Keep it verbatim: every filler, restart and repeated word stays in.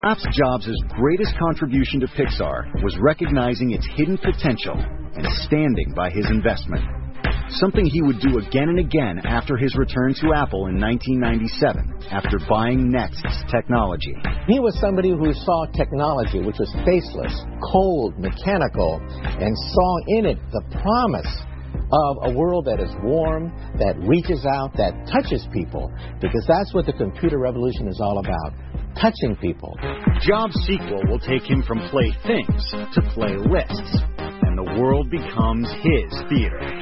Perhaps Jobs' greatest contribution to Pixar was recognizing its hidden potential and standing by his investment. Something he would do again and again after his return to Apple in nineteen ninety-seven, after buying Next's technology. He was somebody who saw technology, which was faceless, cold, mechanical, and saw in it the promise of a world that is warm, that reaches out, that touches people, because that's what the computer revolution is all about, touching people. Jobs' sequel will take him from play things to play lists, and the world becomes his theater.